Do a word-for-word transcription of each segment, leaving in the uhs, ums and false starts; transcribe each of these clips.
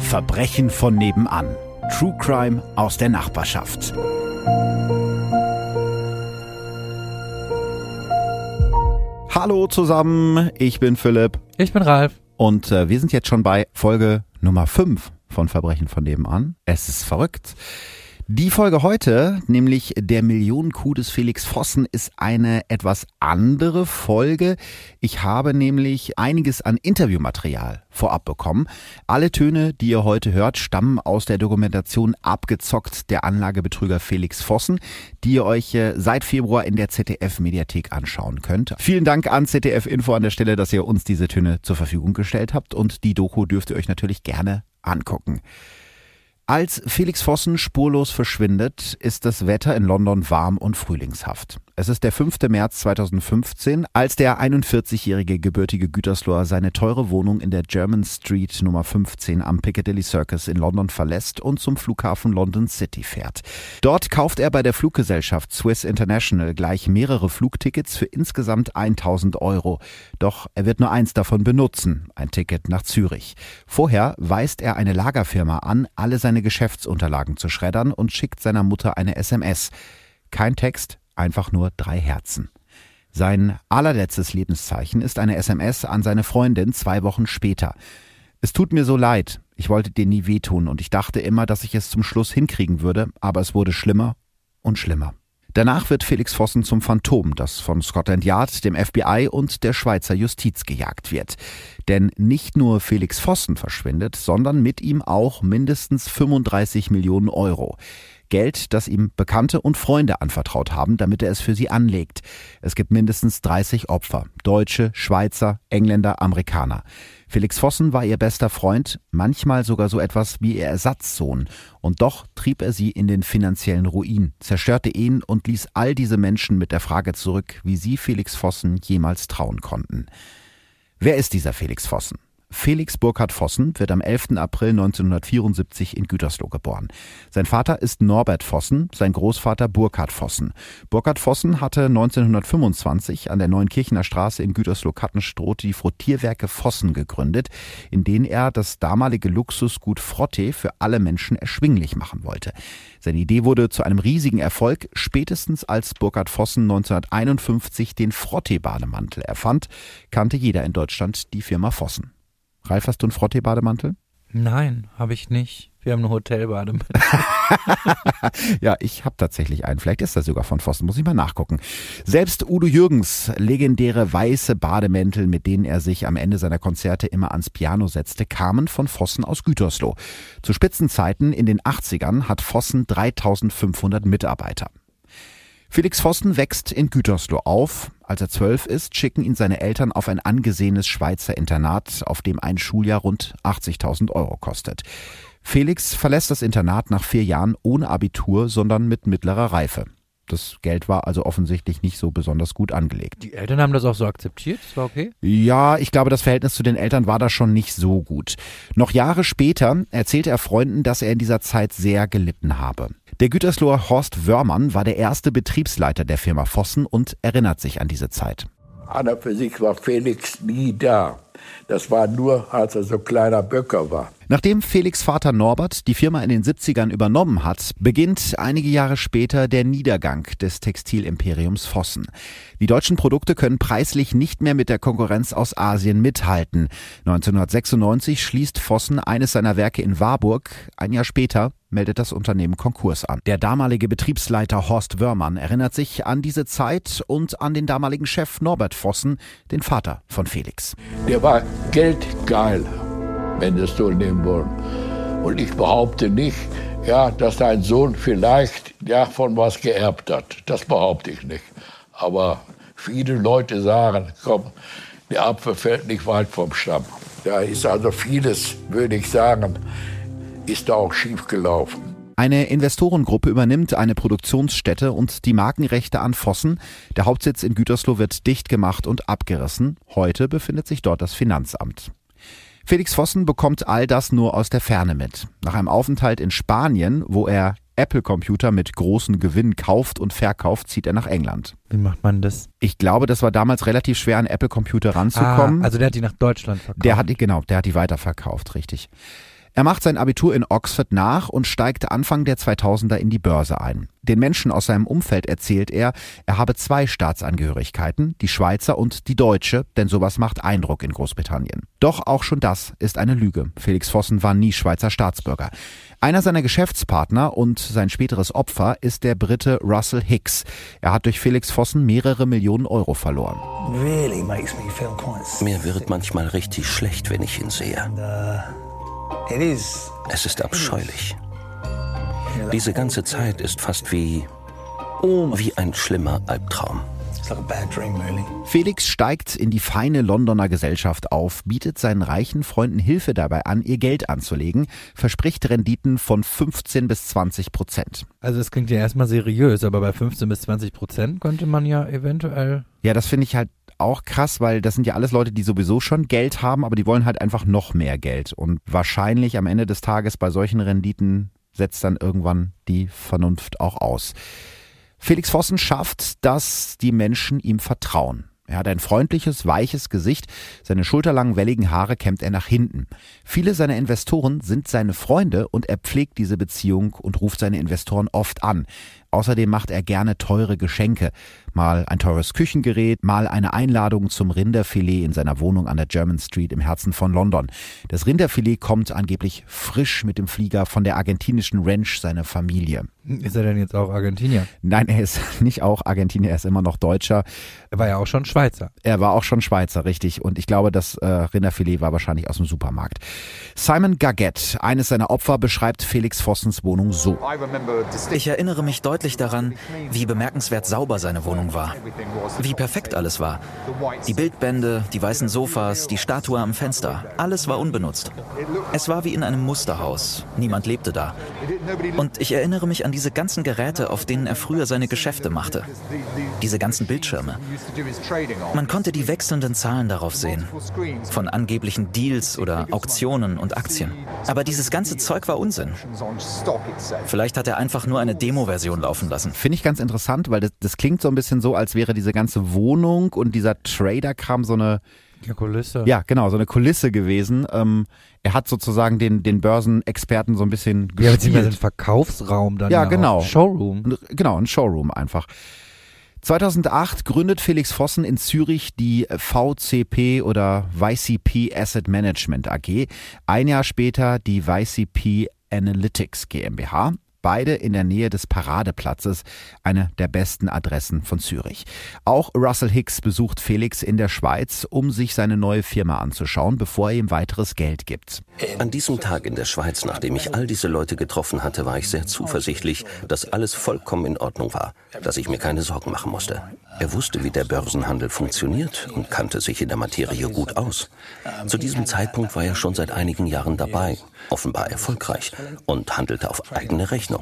Verbrechen von nebenan. True Crime aus der Nachbarschaft. Hallo zusammen, ich bin Philipp. Ich bin Ralf. Und äh, wir sind jetzt schon bei Folge Nummer fünf von Verbrechen von nebenan. Es ist verrückt. Die Folge heute, nämlich der Millionencoup des Felix Vossen, ist eine etwas andere Folge. Ich habe nämlich einiges an Interviewmaterial vorab bekommen. Alle Töne, die ihr heute hört, stammen aus der Dokumentation Abgezockt, der Anlagebetrüger Felix Vossen, die ihr euch seit Februar in der Z D F-Mediathek anschauen könnt. Vielen Dank an Z D F Info an der Stelle, dass ihr uns diese Töne zur Verfügung gestellt habt, und die Doku dürft ihr euch natürlich gerne angucken. Als Felix Vossen spurlos verschwindet, ist das Wetter in London warm und frühlingshaft. Es ist der fünfte März zweitausendfünfzehn, als der einundvierzigjährige gebürtige Gütersloher seine teure Wohnung in der Jermyn Street Nummer fünfzehn am Piccadilly Circus in London verlässt und zum Flughafen London City fährt. Dort kauft er bei der Fluggesellschaft Swiss International gleich mehrere Flugtickets für insgesamt tausend Euro. Doch er wird nur eins davon benutzen, ein Ticket nach Zürich. Vorher weist er eine Lagerfirma an, alle seine Geschäftsunterlagen zu schreddern, und schickt seiner Mutter eine S M S. Kein Text, einfach nur drei Herzen. Sein allerletztes Lebenszeichen ist eine S M S an seine Freundin zwei Wochen später. Es tut mir so leid, ich wollte dir nie wehtun und ich dachte immer, dass ich es zum Schluss hinkriegen würde, aber es wurde schlimmer und schlimmer. Danach wird Felix Vossen zum Phantom, das von Scotland Yard, dem F B I und der Schweizer Justiz gejagt wird. Denn nicht nur Felix Vossen verschwindet, sondern mit ihm auch mindestens fünfunddreißig Millionen Euro. Geld, das ihm Bekannte und Freunde anvertraut haben, damit er es für sie anlegt. Es gibt mindestens dreißig Opfer. Deutsche, Schweizer, Engländer, Amerikaner. Felix Vossen war ihr bester Freund, manchmal sogar so etwas wie ihr Ersatzsohn. Und doch trieb er sie in den finanziellen Ruin, zerstörte ihn und ließ all diese Menschen mit der Frage zurück, wie sie Felix Vossen jemals trauen konnten. Wer ist dieser Felix Vossen? Felix Burkhard Vossen wird am elften April neunzehnhundertvierundsiebzig in Gütersloh geboren. Sein Vater ist Norbert Vossen, sein Großvater Burkhard Vossen. Burkhard Vossen hatte neunzehnhundertfünfundzwanzig an der Neunkirchener Straße in Gütersloh-Kattenstroth die Frottierwerke Vossen gegründet, in denen er das damalige Luxusgut Frotte für alle Menschen erschwinglich machen wollte. Seine Idee wurde zu einem riesigen Erfolg, spätestens als Burkhard Vossen neunzehnhunderteinundfünfzig den Frotte-Bademantel erfand, kannte jeder in Deutschland die Firma Vossen. Ralf, hast du einen Frotte-Bademantel? Nein, habe ich nicht. Wir haben einen Hotelbademantel. Ja, ich habe tatsächlich einen. Vielleicht ist das sogar von Vossen, muss ich mal nachgucken. Selbst Udo Jürgens legendäre weiße Bademäntel, mit denen er sich am Ende seiner Konzerte immer ans Piano setzte, kamen von Vossen aus Gütersloh. Zu Spitzenzeiten in den achtzigern hat Vossen dreitausendfünfhundert Mitarbeiter. Felix Vossen wächst in Gütersloh auf. Als er zwölf ist, schicken ihn seine Eltern auf ein angesehenes Schweizer Internat, auf dem ein Schuljahr rund achtzigtausend Euro kostet. Felix verlässt das Internat nach vier Jahren ohne Abitur, sondern mit mittlerer Reife. Das Geld war also offensichtlich nicht so besonders gut angelegt. Die Eltern haben das auch so akzeptiert? Das war okay? Ja, ich glaube, das Verhältnis zu den Eltern war da schon nicht so gut. Noch Jahre später erzählte er Freunden, dass er in dieser Zeit sehr gelitten habe. Der Gütersloher Horst Wörmann war der erste Betriebsleiter der Firma Vossen und erinnert sich an diese Zeit. An und für sich war Felix nie da. Das war nur, als er so kleiner Böcker war. Nachdem Felix Vater Norbert die Firma in den siebzigern übernommen hat, beginnt einige Jahre später der Niedergang des Textilimperiums Vossen. Die deutschen Produkte können preislich nicht mehr mit der Konkurrenz aus Asien mithalten. neunzehnhundertsechsundneunzig schließt Vossen eines seiner Werke in Warburg. Ein Jahr später meldet das Unternehmen Konkurs an. Der damalige Betriebsleiter Horst Wörmann erinnert sich an diese Zeit und an den damaligen Chef Norbert Vossen, den Vater von Felix. Der war geldgeil, wenn wir es so nehmen wollen. Und ich behaupte nicht, ja, dass sein Sohn vielleicht ja, von was geerbt hat. Das behaupte ich nicht. Aber viele Leute sagen, komm, der Apfel fällt nicht weit vom Stamm. Da ist also vieles, würde ich sagen, ist da auch schief gelaufen. Eine Investorengruppe übernimmt eine Produktionsstätte und die Markenrechte an Vossen. Der Hauptsitz in Gütersloh wird dicht gemacht und abgerissen. Heute befindet sich dort das Finanzamt. Felix Vossen bekommt all das nur aus der Ferne mit. Nach einem Aufenthalt in Spanien, wo er Apple-Computer mit großen Gewinn kauft und verkauft, zieht er nach England. Wie macht man das? Ich glaube, das war damals relativ schwer, an Apple-Computer ranzukommen. Ah, also der hat die nach Deutschland verkauft. Der hat die, genau, der hat die weiterverkauft, richtig. Er macht sein Abitur in Oxford nach und steigt Anfang der zweitausender in die Börse ein. Den Menschen aus seinem Umfeld erzählt er, er habe zwei Staatsangehörigkeiten, die Schweizer und die deutsche, denn sowas macht Eindruck in Großbritannien. Doch auch schon das ist eine Lüge. Felix Vossen war nie Schweizer Staatsbürger. Einer seiner Geschäftspartner und sein späteres Opfer ist der Brite Russell Hicks. Er hat durch Felix Vossen mehrere Millionen Euro verloren. Mir wird manchmal richtig schlecht, wenn ich ihn sehe. Es ist abscheulich. Diese ganze Zeit ist fast wie, wie ein schlimmer Albtraum. Felix steigt in die feine Londoner Gesellschaft auf, bietet seinen reichen Freunden Hilfe dabei an, ihr Geld anzulegen, verspricht Renditen von fünfzehn bis zwanzig Prozent. Also das klingt ja erstmal seriös, aber bei fünfzehn bis zwanzig Prozent könnte man ja eventuell... Ja, das finde ich halt auch krass, weil das sind ja alles Leute, die sowieso schon Geld haben, aber die wollen halt einfach noch mehr Geld. Und wahrscheinlich am Ende des Tages bei solchen Renditen setzt dann irgendwann die Vernunft auch aus. Felix Vossen schafft, dass die Menschen ihm vertrauen. Er hat ein freundliches, weiches Gesicht, seine schulterlangen, welligen Haare kämmt er nach hinten. Viele seiner Investoren sind seine Freunde und er pflegt diese Beziehung und ruft seine Investoren oft an. Außerdem macht er gerne teure Geschenke. Mal ein teures Küchengerät, mal eine Einladung zum Rinderfilet in seiner Wohnung an der German Street im Herzen von London. Das Rinderfilet kommt angeblich frisch mit dem Flieger von der argentinischen Ranch seiner Familie. Ist er denn jetzt auch Argentinier? Nein, er ist nicht auch Argentinier, er ist immer noch Deutscher. Er war ja auch schon Schweizer. Er war auch schon Schweizer, richtig. Und ich glaube, das äh, Rinderfilet war wahrscheinlich aus dem Supermarkt. Simon Gaggett, eines seiner Opfer, beschreibt Felix Vossens Wohnung so. Ich erinnere mich deutlich daran, wie bemerkenswert sauber seine Wohnung war. Wie perfekt alles war. Die Bildbände, die weißen Sofas, die Statue am Fenster. Alles war unbenutzt. Es war wie in einem Musterhaus. Niemand lebte da. Und ich erinnere mich an diese ganzen Geräte, auf denen er früher seine Geschäfte machte. Diese ganzen Bildschirme. Man konnte die wechselnden Zahlen darauf sehen. Von angeblichen Deals oder Auktionen und Aktien. Aber dieses ganze Zeug war Unsinn. Vielleicht hat er einfach nur eine Demo-Version laufen lassen. Finde ich ganz interessant, weil das, das klingt so ein bisschen so, als wäre diese ganze Wohnung und dieser Trader-Kram so eine... Eine Kulisse. Ja, genau, so eine Kulisse gewesen. Ähm, er hat sozusagen den, den Börsenexperten so ein bisschen gespielt. Ja, beziehungsweise ein Verkaufsraum dann. Ja, ja genau. Auch. Showroom. Genau, ein Showroom einfach. zweitausendacht gründet Felix Vossen in Zürich die V C P oder Y C P Asset Management A G. Ein Jahr später die Y C P Analytics GmbH. Beide in der Nähe des Paradeplatzes, eine der besten Adressen von Zürich. Auch Russell Hicks besucht Felix in der Schweiz, um sich seine neue Firma anzuschauen, bevor er ihm weiteres Geld gibt. An diesem Tag in der Schweiz, nachdem ich all diese Leute getroffen hatte, war ich sehr zuversichtlich, dass alles vollkommen in Ordnung war, dass ich mir keine Sorgen machen musste. Er wusste, wie der Börsenhandel funktioniert und kannte sich in der Materie gut aus. Zu diesem Zeitpunkt war er schon seit einigen Jahren dabei, offenbar erfolgreich, und handelte auf eigene Rechnung.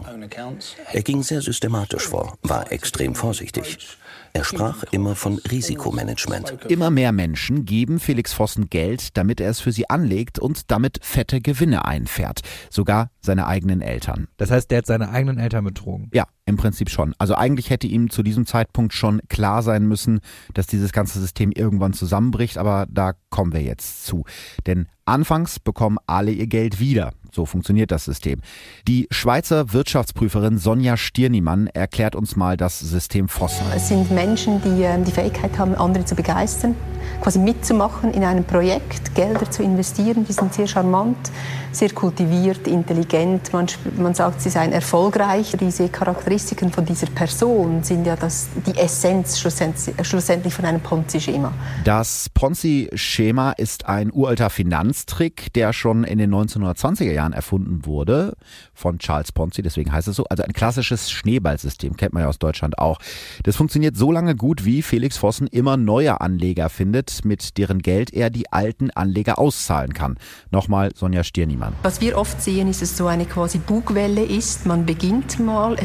Er ging sehr systematisch vor, war extrem vorsichtig. Er sprach immer von Risikomanagement. Immer mehr Menschen geben Felix Vossen Geld, damit er es für sie anlegt und damit fette Gewinne einfährt. Sogar seine eigenen Eltern. Das heißt, der hat seine eigenen Eltern betrogen? Ja, im Prinzip schon. Also eigentlich hätte ihm zu diesem Zeitpunkt schon klar sein müssen, dass dieses ganze System irgendwann zusammenbricht, aber da kommen wir jetzt zu. Denn anfangs bekommen alle ihr Geld wieder. So funktioniert das System. Die Schweizer Wirtschaftsprüferin Sonja Stirnimann erklärt uns mal das System Vossen. Es sind Menschen, die die Fähigkeit haben, andere zu begeistern, quasi mitzumachen in einem Projekt, Gelder zu investieren. Die sind sehr charmant, sehr kultiviert, intelligent. Man, man sagt, sie seien erfolgreich. Diese Charakteristiken von dieser Person sind ja das, die Essenz schlussendlich, schlussendlich von einem Ponzi-Schema. Das Ponzi-Schema ist ein uralter Finanztrick, der schon in den neunzehnhundertzwanziger Jahren erfunden wurde von Charles Ponzi, deswegen heißt es so. Also ein klassisches Schneeballsystem, kennt man ja aus Deutschland auch. Das funktioniert so lange gut, wie Felix Vossen immer neue Anleger findet, mit deren Geld er die alten Anleger auszahlen kann. Nochmal Sonja Stirnimann. Was wir oft sehen, ist, dass es so eine quasi Bugwelle ist. Man beginnt mal, es funktioniert.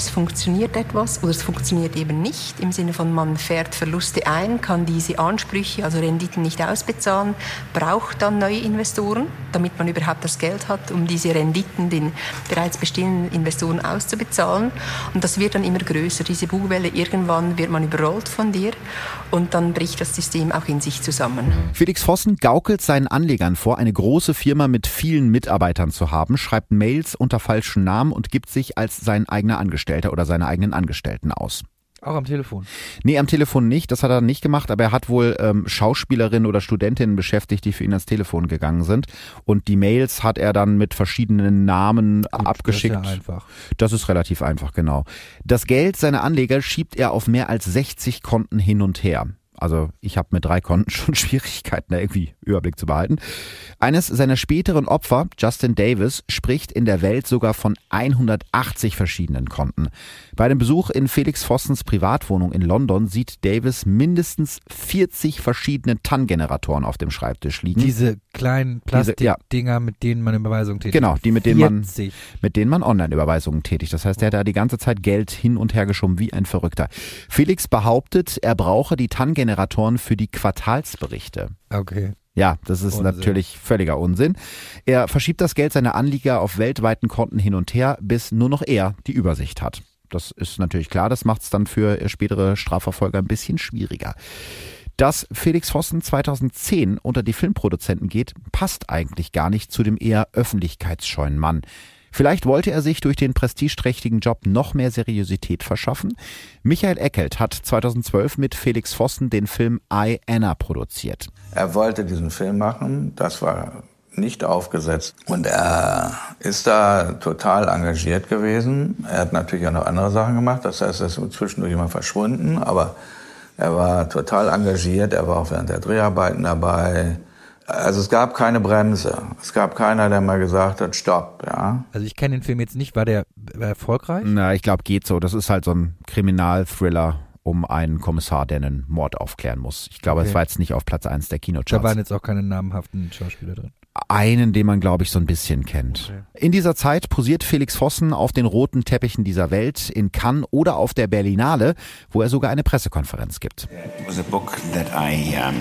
funktioniert etwas oder es funktioniert eben nicht, im Sinne von man fährt Verluste ein, kann diese Ansprüche, also Renditen nicht ausbezahlen, braucht dann neue Investoren, damit man überhaupt das Geld hat, um diese Renditen den bereits bestehenden Investoren auszubezahlen. Und das wird dann immer größer, diese Bugwelle. Irgendwann wird man überrollt von dir und dann bricht das System auch in sich zusammen. Felix Vossen gaukelt seinen Anlegern vor, eine große Firma mit vielen Mitarbeitern zu haben, schreibt Mails unter falschen Namen und gibt sich als sein eigener Angestellter oder seine eigenen Angestellten aus. Auch am Telefon? Nee, am Telefon nicht, das hat er nicht gemacht, aber er hat wohl ähm, Schauspielerinnen oder Studentinnen beschäftigt, die für ihn ans Telefon gegangen sind. Und die Mails hat er dann mit verschiedenen Namen Gut, abgeschickt. Das ist ja einfach. Das ist relativ einfach, genau. Das Geld seiner Anleger schiebt er auf mehr als sechzig Konten hin und her. Also ich habe mit drei Konten schon Schwierigkeiten, da irgendwie Überblick zu behalten. Eines seiner späteren Opfer, Justin Davis, spricht in der Welt sogar von hundertachtzig verschiedenen Konten. Bei dem Besuch in Felix Vossens Privatwohnung in London sieht Davis mindestens vierzig verschiedene T A N-Generatoren auf dem Schreibtisch liegen. Diese kleinen Plastikdinger, ja. mit denen man Überweisungen tätigt. Genau, die mit denen man, vierzig mit denen man Online-Überweisungen tätigt. Das heißt, er hat da die ganze Zeit Geld hin und her geschoben wie ein Verrückter. Felix behauptet, er brauche die T A N-Generatoren für die Quartalsberichte. Okay. Ja, das ist Unsinn. Natürlich völliger Unsinn. Er verschiebt das Geld seiner Anleger auf weltweiten Konten hin und her, bis nur noch er die Übersicht hat. Das ist natürlich klar, das macht es dann für spätere Strafverfolger ein bisschen schwieriger. Dass Felix Vossen zweitausendzehn unter die Filmproduzenten geht, passt eigentlich gar nicht zu dem eher öffentlichkeitsscheuen Mann. Vielleicht wollte er sich durch den prestigeträchtigen Job noch mehr Seriosität verschaffen. Michael Eckelt hat zweitausendzwölf mit Felix Vossen den Film I, Anna produziert. Er wollte diesen Film machen, das war nicht aufgesetzt. Und er ist da total engagiert gewesen. Er hat natürlich auch noch andere Sachen gemacht, das heißt, er ist zwischendurch immer verschwunden, aber er war total engagiert, er war auch während der Dreharbeiten dabei. Also es gab keine Bremse. Es gab keiner, der mal gesagt hat, stopp, ja. Also ich kenne den Film jetzt nicht. War der, war der erfolgreich? Na, ich glaube, geht so. Das ist halt so ein Kriminalthriller um einen Kommissar, der einen Mord aufklären muss. Ich glaube, es okay. war jetzt nicht auf Platz eins der Kinocharts. Da waren jetzt auch keine namhaften Schauspieler drin. Einen, den man, glaube ich, so ein bisschen kennt. Okay. In dieser Zeit posiert Felix Vossen auf den roten Teppichen dieser Welt, in Cannes oder auf der Berlinale, wo er sogar eine Pressekonferenz gibt. It was a book that I um,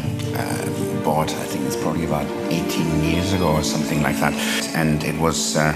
uh, bought, I think it's probably about eighteen years ago or something like that. And it was uh,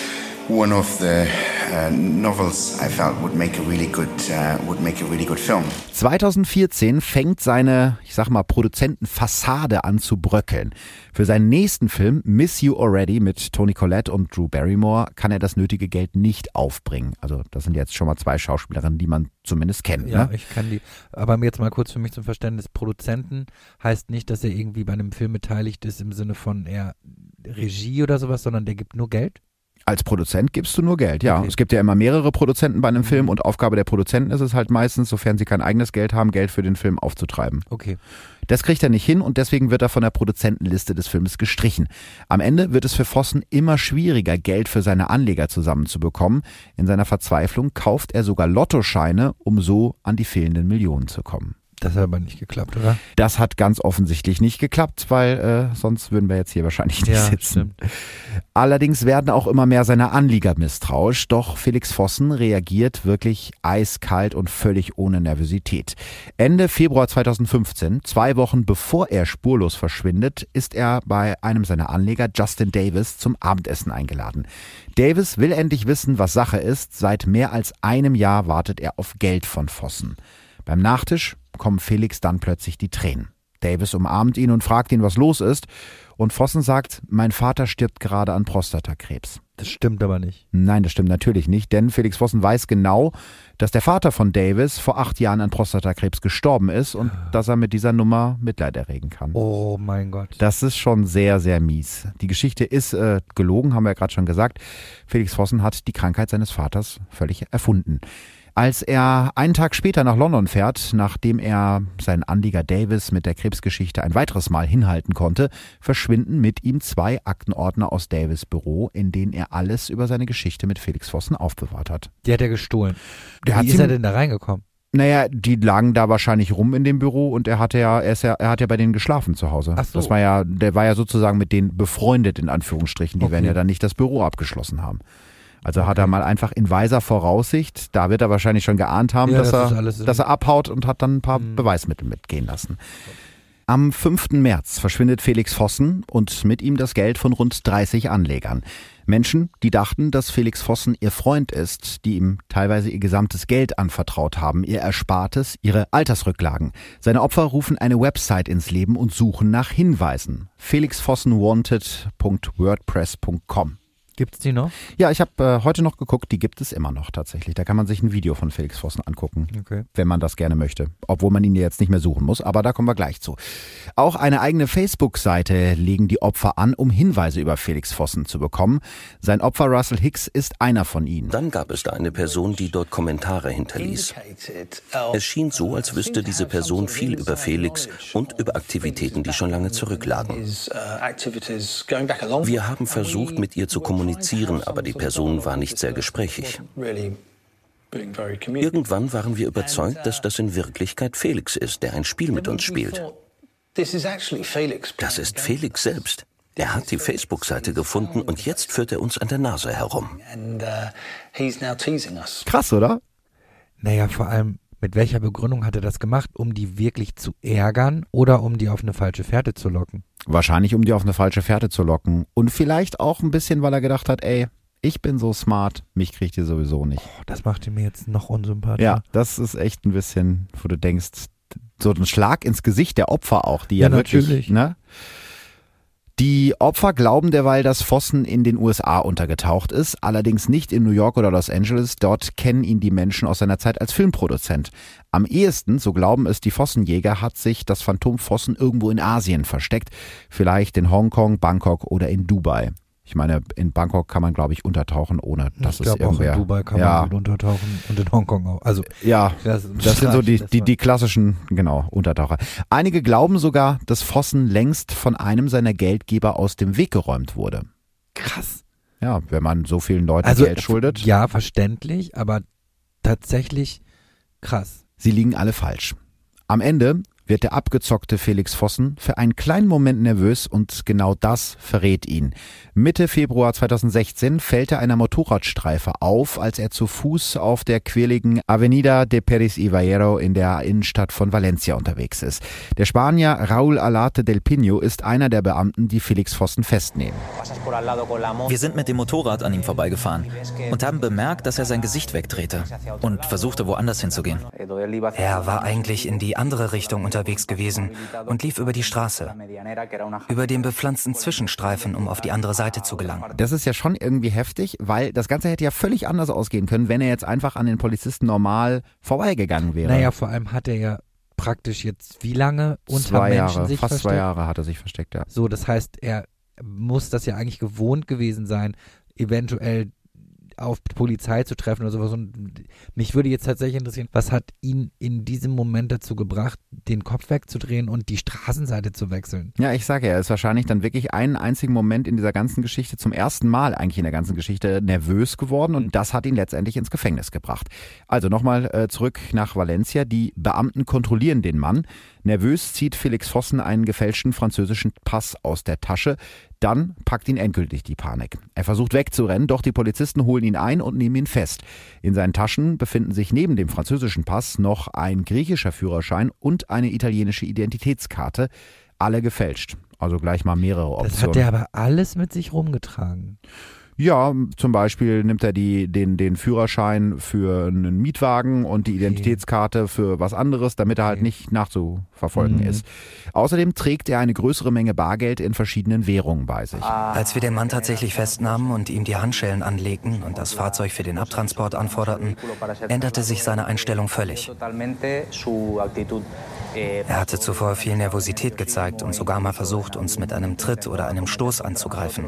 one of the uh, novels I felt would make a really good uh, would make a really good film. zweitausendvierzehn fängt seine, ich sag mal, Produzentenfassade an zu bröckeln. Für seinen nächsten Film Miss You Already mit Toni Collette und Drew Barrymore kann er das nötige Geld nicht aufbringen. Also das sind jetzt schon mal zwei Schauspielerinnen, die man zumindest kennt. Ja, ne? ich kann die. Aber jetzt mal kurz für mich zum Verständnis: Produzenten heißt nicht, dass er irgendwie bei einem Film beteiligt ist im Sinne von eher Regie oder sowas, sondern der gibt nur Geld? Als Produzent gibst du nur Geld, ja. Okay. Es gibt ja immer mehrere Produzenten bei einem Film und Aufgabe der Produzenten ist es halt meistens, sofern sie kein eigenes Geld haben, Geld für den Film aufzutreiben. Okay. Das kriegt er nicht hin und deswegen wird er von der Produzentenliste des Films gestrichen. Am Ende wird es für Vossen immer schwieriger, Geld für seine Anleger zusammenzubekommen. In seiner Verzweiflung kauft er sogar Lottoscheine, um so an die fehlenden Millionen zu kommen. Das hat aber nicht geklappt, oder? Das hat ganz offensichtlich nicht geklappt, weil äh, sonst würden wir jetzt hier wahrscheinlich nicht ja, sitzen. Stimmt. Allerdings werden auch immer mehr seiner Anlieger misstrauisch, doch Felix Vossen reagiert wirklich eiskalt und völlig ohne Nervosität. Ende Februar zweitausendfünfzehn, zwei Wochen bevor er spurlos verschwindet, ist er bei einem seiner Anleger, Justin Davis, zum Abendessen eingeladen. Davis will endlich wissen, was Sache ist. Seit mehr als einem Jahr wartet er auf Geld von Vossen. Beim Nachtisch kommen Felix dann plötzlich die Tränen. Davis umarmt ihn und fragt ihn, was los ist. Und Vossen sagt, mein Vater stirbt gerade an Prostatakrebs. Das stimmt aber nicht. Nein, das stimmt natürlich nicht, denn Felix Vossen weiß genau, dass der Vater von Davis vor acht Jahren an Prostatakrebs gestorben ist und dass er mit dieser Nummer Mitleid erregen kann. Oh mein Gott. Das ist schon sehr, sehr mies. Die Geschichte ist äh, gelogen, haben wir ja gerade schon gesagt. Felix Vossen hat die Krankheit seines Vaters völlig erfunden. Als er einen Tag später nach London fährt, nachdem er seinen Anlieger Davis mit der Krebsgeschichte ein weiteres Mal hinhalten konnte, verschwinden mit ihm zwei Aktenordner aus Davis' Büro, in denen er alles über seine Geschichte mit Felix Vossen aufbewahrt hat. Die hat er gestohlen. Der Wie hat ist er denn da reingekommen? Naja, die lagen da wahrscheinlich rum in dem Büro und er hatte ja, er, ist ja, er hat ja bei denen geschlafen zu Hause. Ach so. Das war ja, der war ja sozusagen mit denen befreundet, in Anführungsstrichen. Die Okay. werden ja dann nicht das Büro abgeschlossen haben. Also hat er mal einfach in weiser Voraussicht, da wird er wahrscheinlich schon geahnt haben, Ja, dass, das ist er, alles in- dass er abhaut und hat dann ein paar Mhm. Beweismittel mitgehen lassen. Am fünften März verschwindet Felix Vossen und mit ihm das Geld von rund dreißig Anlegern. Menschen, die dachten, dass Felix Vossen ihr Freund ist, die ihm teilweise ihr gesamtes Geld anvertraut haben, ihr Erspartes, ihre Altersrücklagen. Seine Opfer rufen eine Website ins Leben und suchen nach Hinweisen. felix vossen wanted punkt wordpress punkt com. Gibt's die noch? Ja, ich habe äh, heute noch geguckt, die gibt es immer noch tatsächlich. Da kann man sich ein Video von Felix Vossen angucken, Okay. wenn man das gerne möchte. Obwohl man ihn jetzt nicht mehr suchen muss, aber da kommen wir gleich zu. Auch eine eigene Facebook-Seite legen die Opfer an, um Hinweise über Felix Vossen zu bekommen. Sein Opfer Russell Hicks ist einer von ihnen. Dann gab es da eine Person, die dort Kommentare hinterließ. Es schien so, als wüsste diese Person viel über Felix und über Aktivitäten, die schon lange zurücklagen. Wir haben versucht, mit ihr zu kommunizieren, aber die Person war nicht sehr gesprächig. Irgendwann waren wir überzeugt, dass das in Wirklichkeit Felix ist, der ein Spiel mit uns spielt. Das ist Felix selbst. Er hat die Facebook-Seite gefunden und jetzt führt er uns an der Nase herum. Krass, oder? Naja, vor allem, mit welcher Begründung hat er das gemacht? Um die wirklich zu ärgern oder um die auf eine falsche Fährte zu locken? Wahrscheinlich, um die auf eine falsche Fährte zu locken. Und vielleicht auch ein bisschen, weil er gedacht hat, ey, ich bin so smart, mich kriegt ihr sowieso nicht. Oh, das macht ihn mir jetzt noch unsympathischer. Ja, das ist echt ein bisschen, wo du denkst, so ein Schlag ins Gesicht der Opfer auch, die ja, Ja, wirklich, natürlich. ne? Die Opfer glauben derweil, dass Vossen in den U S A untergetaucht ist, allerdings nicht in New York oder Los Angeles. Dort kennen ihn die Menschen aus seiner Zeit als Filmproduzent. Am ehesten, so glauben es die Vossenjäger, hat sich das Phantom Vossen irgendwo in Asien versteckt. Vielleicht in Hongkong, Bangkok oder in Dubai. Ich meine, in Bangkok kann man, glaube ich, untertauchen, ohne dass ich es glaube auch irgendwer... in Dubai kann ja, man gut untertauchen und in Hongkong auch. Also ja, das, das sind so die, das die, war- die klassischen, genau, Untertaucher. Einige glauben sogar, dass Vossen längst von einem seiner Geldgeber aus dem Weg geräumt wurde. krass. Ja, wenn man so vielen Leuten Also Geld schuldet. ja, verständlich, aber tatsächlich krass. Sie liegen alle falsch. Am Ende wird der abgezockte Felix Vossen für einen kleinen Moment nervös und genau das verrät ihn. Mitte Februar zweitausendsechzehn fällt er einer Motorradstreife auf, als er zu Fuß auf der quirligen Avenida de Pérez y Vallejo in der Innenstadt von Valencia unterwegs ist. Der Spanier Raúl Alate del Pino ist einer der Beamten, die Felix Vossen festnehmen. Wir sind mit dem Motorrad an ihm vorbeigefahren und haben bemerkt, dass er sein Gesicht wegdrehte und versuchte, woanders hinzugehen. Er war eigentlich in die andere Richtung unterwegs gewesen und lief über die Straße, über den bepflanzten Zwischenstreifen, um auf die andere Seite zu gelangen. Das ist ja schon irgendwie heftig, weil das Ganze hätte ja völlig anders ausgehen können, wenn er jetzt einfach an den Polizisten normal vorbeigegangen wäre. Naja, vor allem hat er ja praktisch jetzt wie lange unter zwei Menschen Jahre, sich fast versteckt? zwei Jahre hat er sich versteckt, ja. So, das heißt, er muss das ja eigentlich gewohnt gewesen sein, eventuell auf Polizei zu treffen oder sowas. Und mich würde jetzt tatsächlich interessieren, was hat ihn in diesem Moment dazu gebracht, den Kopf wegzudrehen und die Straßenseite zu wechseln? Ja, ich sage ja, er ist wahrscheinlich dann wirklich einen einzigen Moment in dieser ganzen Geschichte, zum ersten Mal eigentlich in der ganzen Geschichte, nervös geworden und das hat ihn letztendlich ins Gefängnis gebracht. Also nochmal äh, zurück nach Valencia. Die Beamten kontrollieren den Mann. Nervös zieht Felix Vossen einen gefälschten französischen Pass aus der Tasche. Dann packt ihn endgültig die Panik. Er versucht wegzurennen, doch die Polizisten holen ihn ein und nehmen ihn fest. In seinen Taschen befinden sich neben dem französischen Pass noch ein griechischer Führerschein und eine italienische Identitätskarte. Alle gefälscht. Also gleich mal mehrere Optionen. Das hat er aber alles mit sich rumgetragen. Ja, zum Beispiel nimmt er die, den, den Führerschein für einen Mietwagen und die Identitätskarte für was anderes, damit er halt Okay. nicht nachzuverfolgen Mhm. ist. Außerdem trägt er eine größere Menge Bargeld in verschiedenen Währungen bei sich. Als wir den Mann tatsächlich festnahmen und ihm die Handschellen anlegten und das Fahrzeug für den Abtransport anforderten, änderte sich seine Einstellung völlig. Er hatte zuvor viel Nervosität gezeigt und sogar mal versucht, uns mit einem Tritt oder einem Stoß anzugreifen.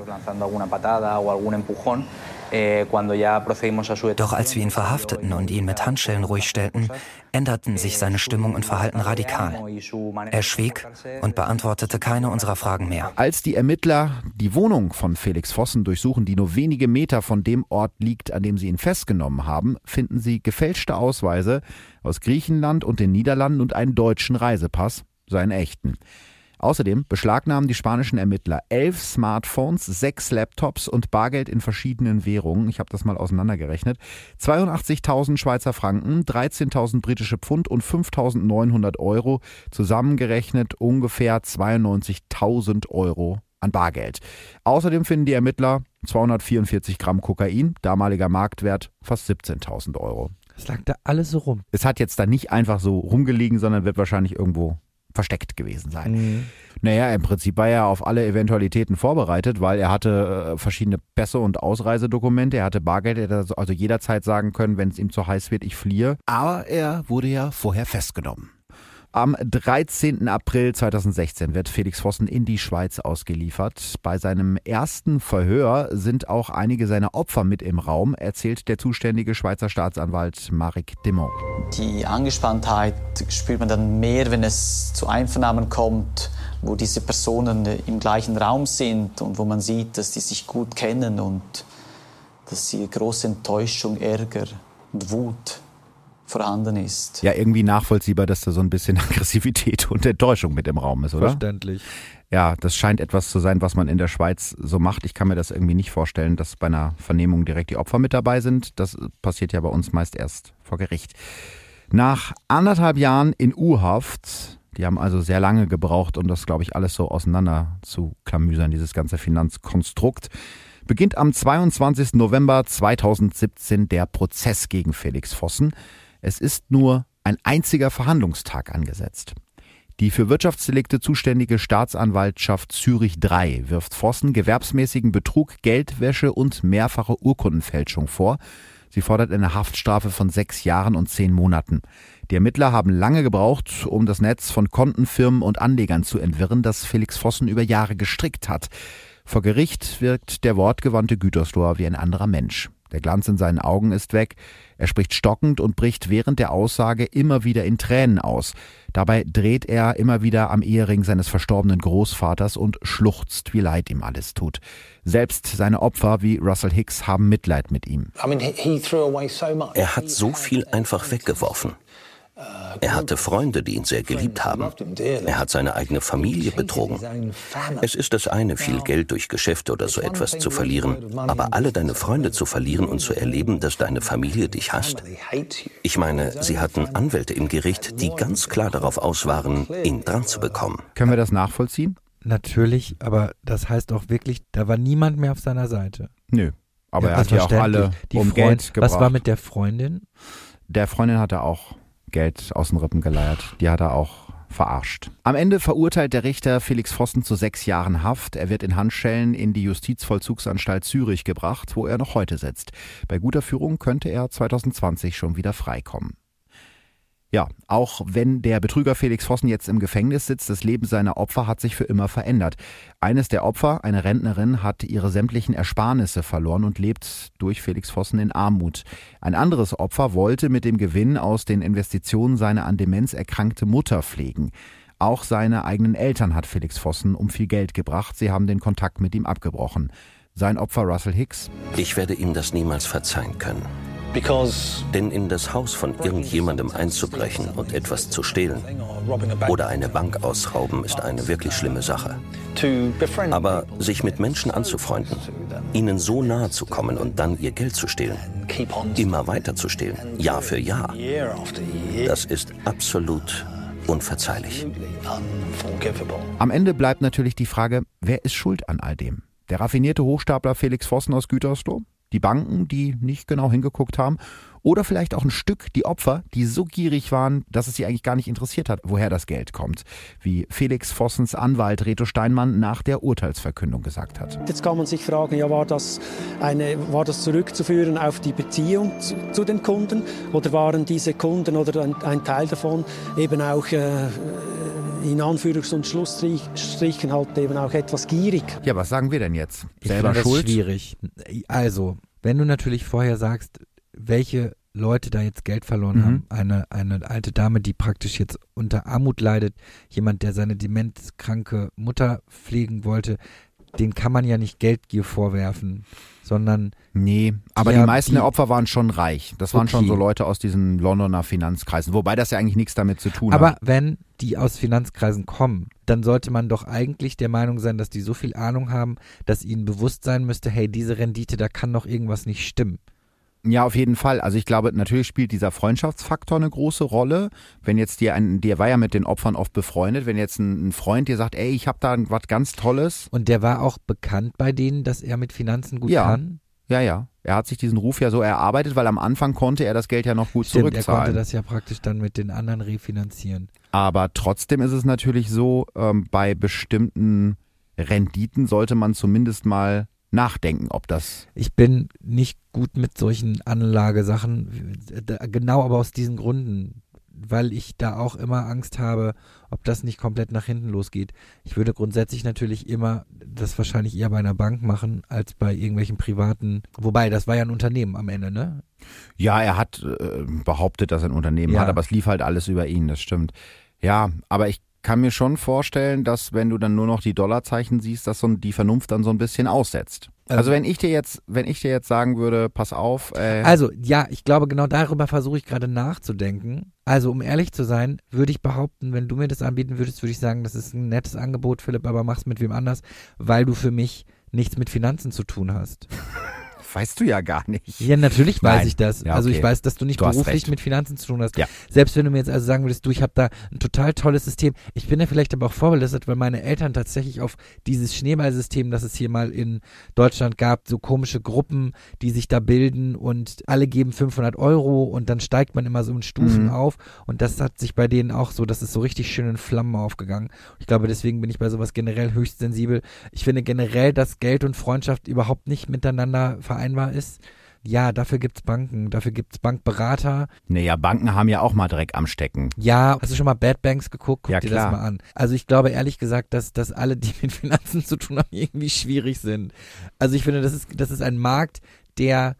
Doch als wir ihn verhafteten und ihn mit Handschellen ruhig stellten, änderten sich seine Stimmung und Verhalten radikal. Er schwieg und beantwortete keine unserer Fragen mehr. Als die Ermittler die Wohnung von Felix Vossen durchsuchen, die nur wenige Meter von dem Ort liegt, an dem sie ihn festgenommen haben, finden sie gefälschte Ausweise aus Griechenland und den Niederlanden und einen deutschen Reisepass, seinen echten. Außerdem beschlagnahmen die spanischen Ermittler elf Smartphones, sechs Laptops und Bargeld in verschiedenen Währungen. Ich habe das mal auseinandergerechnet. zweiundachtzigtausend Schweizer Franken, dreizehntausend britische Pfund und fünftausendneunhundert Euro. Zusammengerechnet ungefähr zweiundneunzigtausend Euro an Bargeld. Außerdem finden die Ermittler zweihundertvierundvierzig Gramm Kokain, damaliger Marktwert fast siebzehntausend Euro. Das lag da alles so rum. Es hat jetzt da nicht einfach so rumgelegen, sondern wird wahrscheinlich irgendwo versteckt gewesen sein. Mhm. Naja, im Prinzip war er auf alle Eventualitäten vorbereitet, weil er hatte äh, verschiedene Pässe und Ausreisedokumente, er hatte Bargeld, er hätte also jederzeit sagen können, wenn es ihm zu heiß wird, ich fliehe. Aber er wurde ja vorher festgenommen. Am dreizehnten April zweitausendsechzehn wird Felix Vossen in die Schweiz ausgeliefert. Bei seinem ersten Verhör sind auch einige seiner Opfer mit im Raum, erzählt der zuständige Schweizer Staatsanwalt Marek Demont. Die Angespanntheit spürt man dann mehr, wenn es zu Einvernahmen kommt, wo diese Personen im gleichen Raum sind und wo man sieht, dass die sich gut kennen und dass sie große Enttäuschung, Ärger und Wut vorhanden ist. Ja, irgendwie nachvollziehbar, dass da so ein bisschen Aggressivität und Enttäuschung mit im Raum ist, oder? Verständlich. Ja, das scheint etwas zu sein, was man in der Schweiz so macht. Ich kann mir das irgendwie nicht vorstellen, dass bei einer Vernehmung direkt die Opfer mit dabei sind. Das passiert ja bei uns meist erst vor Gericht. Nach anderthalb Jahren in U-Haft, die haben also sehr lange gebraucht, um das, glaube ich, alles so auseinander zu klamüsern, dieses ganze Finanzkonstrukt, beginnt am zweiundzwanzigsten November zweitausendsiebzehn der Prozess gegen Felix Vossen. Es ist nur ein einziger Verhandlungstag angesetzt. Die für Wirtschaftsdelikte zuständige Staatsanwaltschaft Zürich drei wirft Vossen gewerbsmäßigen Betrug, Geldwäsche und mehrfache Urkundenfälschung vor. Sie fordert eine Haftstrafe von sechs Jahren und zehn Monaten. Die Ermittler haben lange gebraucht, um das Netz von Kontenfirmen und Anlegern zu entwirren, das Felix Vossen über Jahre gestrickt hat. Vor Gericht wirkt der wortgewandte Gütersloher wie ein anderer Mensch. Der Glanz in seinen Augen ist weg. Er spricht stockend und bricht während der Aussage immer wieder in Tränen aus. Dabei dreht er immer wieder am Ehering seines verstorbenen Großvaters und schluchzt, wie leid ihm alles tut. Selbst seine Opfer wie Russell Hicks haben Mitleid mit ihm. Er hat so viel einfach weggeworfen. Er hatte Freunde, die ihn sehr geliebt haben. Er hat seine eigene Familie betrogen. Es ist das eine, viel Geld durch Geschäfte oder so etwas zu verlieren, aber alle deine Freunde zu verlieren und zu erleben, dass deine Familie dich hasst. Ich meine, sie hatten Anwälte im Gericht, die ganz klar darauf aus waren, ihn dran zu bekommen. Können wir das nachvollziehen? Natürlich, aber das heißt auch wirklich, da war niemand mehr auf seiner Seite. Nö, aber Ja, er hat ja auch alle Die um Freund- Geld gebracht. Was war mit der Freundin? Der Freundin hat er auch Geld aus den Rippen geleiert. Die hat er auch verarscht. Am Ende verurteilt der Richter Felix Vossen zu sechs Jahren Haft. Er wird in Handschellen in die Justizvollzugsanstalt Zürich gebracht, wo er noch heute sitzt. Bei guter Führung könnte er zweitausendzwanzig schon wieder freikommen. Ja, auch wenn der Betrüger Felix Vossen jetzt im Gefängnis sitzt, das Leben seiner Opfer hat sich für immer verändert. Eines der Opfer, eine Rentnerin, hat ihre sämtlichen Ersparnisse verloren und lebt durch Felix Vossen in Armut. Ein anderes Opfer wollte mit dem Gewinn aus den Investitionen seine an Demenz erkrankte Mutter pflegen. Auch seine eigenen Eltern hat Felix Vossen um viel Geld gebracht. Sie haben den Kontakt mit ihm abgebrochen. Sein Opfer Russell Hicks: Ich werde ihm das niemals verzeihen können. Denn in das Haus von irgendjemandem einzubrechen und etwas zu stehlen oder eine Bank ausrauben ist eine wirklich schlimme Sache. Aber sich mit Menschen anzufreunden, ihnen so nahe zu kommen und dann ihr Geld zu stehlen, immer weiter zu stehlen, Jahr für Jahr, das ist absolut unverzeihlich. Am Ende bleibt natürlich die Frage, wer ist schuld an all dem? Der raffinierte Hochstapler Felix Vossen aus Gütersloh? Die Banken, die nicht genau hingeguckt haben? Oder vielleicht auch ein Stück die Opfer, die so gierig waren, dass es sie eigentlich gar nicht interessiert hat, woher das Geld kommt. Wie Felix Vossens Anwalt Reto Steinmann nach der Urteilsverkündung gesagt hat. Jetzt kann man sich fragen, ja, war das, eine, war das zurückzuführen auf die Beziehung zu, zu den Kunden? Oder waren diese Kunden oder ein, ein Teil davon eben auch äh, in Anführungs- und Schlussstrichen halt eben auch etwas gierig? Ja, was sagen wir denn jetzt? Ich Selber finde das schuld? schwierig. Also, wenn du natürlich vorher sagst, welche Leute da jetzt Geld verloren Mhm. haben, eine, eine alte Dame, die praktisch jetzt unter Armut leidet, jemand, der seine demenzkranke Mutter pflegen wollte, den kann man ja nicht Geldgier vorwerfen, sondern... Nee, aber die, die meisten die, der Opfer waren schon reich. Das waren okay. schon so Leute aus diesen Londoner Finanzkreisen, wobei das ja eigentlich nichts damit zu tun aber hat. Aber wenn die aus Finanzkreisen kommen, dann sollte man doch eigentlich der Meinung sein, dass die so viel Ahnung haben, dass ihnen bewusst sein müsste, hey, diese Rendite, da kann doch irgendwas nicht stimmen. Ja, auf jeden Fall. Also ich glaube, natürlich spielt dieser Freundschaftsfaktor eine große Rolle. Wenn jetzt dir ein, der war ja mit den Opfern oft befreundet, wenn jetzt ein, ein Freund dir sagt, ey, ich habe da was ganz Tolles. Und der war auch bekannt bei denen, dass er mit Finanzen gut ja. kann? Ja, ja. Er hat sich diesen Ruf ja so erarbeitet, weil am Anfang konnte er das Geld ja noch gut Stimmt, zurückzahlen. er konnte das ja praktisch dann mit den anderen refinanzieren. Aber trotzdem ist es natürlich so, ähm, bei bestimmten Renditen sollte man zumindest mal nachdenken, ob das... Ich bin nicht gut mit solchen Anlagesachen, genau aber aus diesen Gründen, weil ich da auch immer Angst habe, ob das nicht komplett nach hinten losgeht. Ich würde grundsätzlich natürlich immer das wahrscheinlich eher bei einer Bank machen, als bei irgendwelchen privaten, wobei, das war ja ein Unternehmen am Ende, ne? Ja, er hat äh, behauptet, dass er ein Unternehmen ja. hat, aber es lief halt alles über ihn, das stimmt. Ja, aber ich kann mir schon vorstellen, dass wenn du dann nur noch die Dollarzeichen siehst, dass so die Vernunft dann so ein bisschen aussetzt. Also, also wenn ich dir jetzt, wenn ich dir jetzt sagen würde, pass auf. Äh also ja, ich glaube, genau darüber versuche ich gerade nachzudenken. Also um ehrlich zu sein, würde ich behaupten, wenn du mir das anbieten würdest, würde ich sagen, das ist ein nettes Angebot, Philipp, aber mach's mit wem anders, weil du für mich nichts mit Finanzen zu tun hast. Weißt du ja gar nicht. Ja, natürlich weiß Nein. ich das. Ja, also okay. ich weiß, dass du nicht du beruflich mit Finanzen zu tun hast. Ja. Selbst wenn du mir jetzt also sagen würdest, du, ich habe da ein total tolles System. Ich bin ja vielleicht aber auch vorbelastet, weil meine Eltern tatsächlich auf dieses Schneeballsystem, das es hier mal in Deutschland gab, so komische Gruppen, die sich da bilden und alle geben fünfhundert Euro und dann steigt man immer so in Stufen mhm. auf und das hat sich bei denen auch so, das ist so richtig schön in Flammen aufgegangen. Ich glaube, deswegen bin ich bei sowas generell höchst sensibel. Ich finde generell, dass Geld und Freundschaft überhaupt nicht miteinander vereinbar ist. Ja, dafür gibt's Banken, dafür gibt's Bankberater. Naja, Banken haben ja auch mal Dreck am Stecken. Ja, hast du schon mal Bad Banks geguckt? Guck ja, dir klar. das mal an. Also ich glaube ehrlich gesagt, dass, dass alle, die mit Finanzen zu tun haben, irgendwie schwierig sind. Also ich finde, das ist, das ist ein Markt, der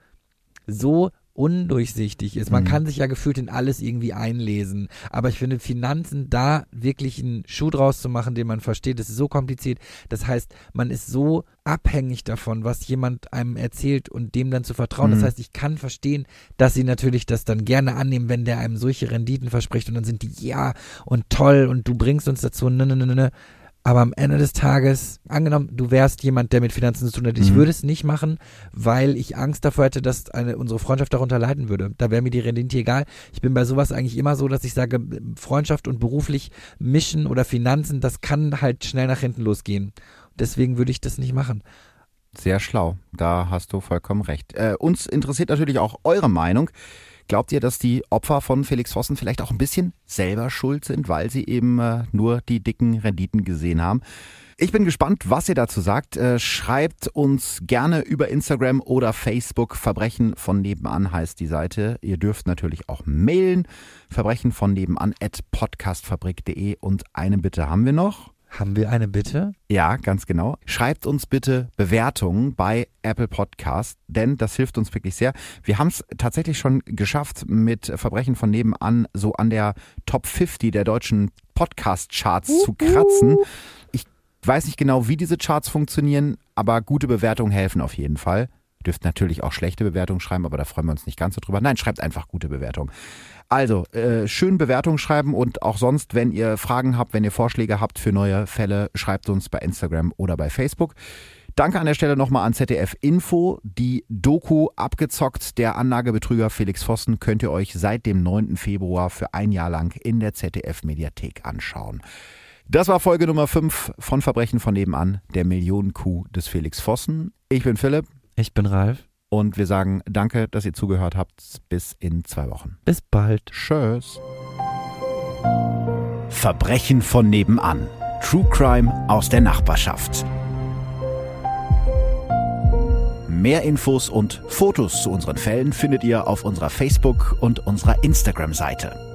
so undurchsichtig ist. Man mhm. kann sich ja gefühlt in alles irgendwie einlesen. Aber ich finde, Finanzen, da wirklich einen Schuh draus zu machen, den man versteht, das ist so kompliziert. Das heißt, man ist so abhängig davon, was jemand einem erzählt und dem dann zu vertrauen. Mhm. Das heißt, ich kann verstehen, dass sie natürlich das dann gerne annehmen, wenn der einem solche Renditen verspricht und dann sind die ja und toll und du bringst uns dazu, ne, ne, ne, ne. Aber am Ende des Tages, angenommen, du wärst jemand, der mit Finanzen zu tun hat, ich mhm. würde es nicht machen, weil ich Angst davor hätte, dass eine, unsere Freundschaft darunter leiden würde. Da wäre mir die Rendite egal. Ich bin bei sowas eigentlich immer so, dass ich sage, Freundschaft und beruflich mischen oder Finanzen, das kann halt schnell nach hinten losgehen. Deswegen würde ich das nicht machen. Sehr schlau, da hast du vollkommen recht. Äh, uns interessiert natürlich auch eure Meinung. Glaubt ihr, dass die Opfer von Felix Vossen vielleicht auch ein bisschen selber schuld sind, weil sie eben äh, nur die dicken Renditen gesehen haben? Ich bin gespannt, was ihr dazu sagt. Äh, schreibt uns gerne über Instagram oder Facebook. Verbrechen von nebenan heißt die Seite. Ihr dürft natürlich auch mailen. Verbrechen von nebenan at podcastfabrik punkt de. Und eine Bitte haben wir noch. Haben wir eine Bitte? Ja, ganz genau. Schreibt uns bitte Bewertungen bei Apple Podcast, denn das hilft uns wirklich sehr. Wir haben es tatsächlich schon geschafft, mit Verbrechen von nebenan so an der Top fünfzig der deutschen Podcast-Charts uh, zu kratzen. Ich weiß nicht genau, wie diese Charts funktionieren, aber gute Bewertungen helfen auf jeden Fall. Ihr dürft natürlich auch schlechte Bewertungen schreiben, aber da freuen wir uns nicht ganz so drüber. Nein, schreibt einfach gute Bewertungen. Also, äh, schön Bewertungen schreiben und auch sonst, wenn ihr Fragen habt, wenn ihr Vorschläge habt für neue Fälle, schreibt uns bei Instagram oder bei Facebook. Danke an der Stelle nochmal an Z D F Info. Die Doku Abgezockt, der Anlagebetrüger Felix Vossen, könnt ihr euch seit dem neunten Februar für ein Jahr lang in der Z D F Mediathek anschauen. Das war Folge Nummer fünf von Verbrechen von nebenan, der Millionen-Coup des Felix Vossen. Ich bin Philipp. Ich bin Ralf. Und wir sagen danke, dass ihr zugehört habt. Bis in zwei Wochen. Bis bald. Tschüss. Verbrechen von nebenan. True Crime aus der Nachbarschaft. Mehr Infos und Fotos zu unseren Fällen findet ihr auf unserer Facebook- und unserer Instagram-Seite.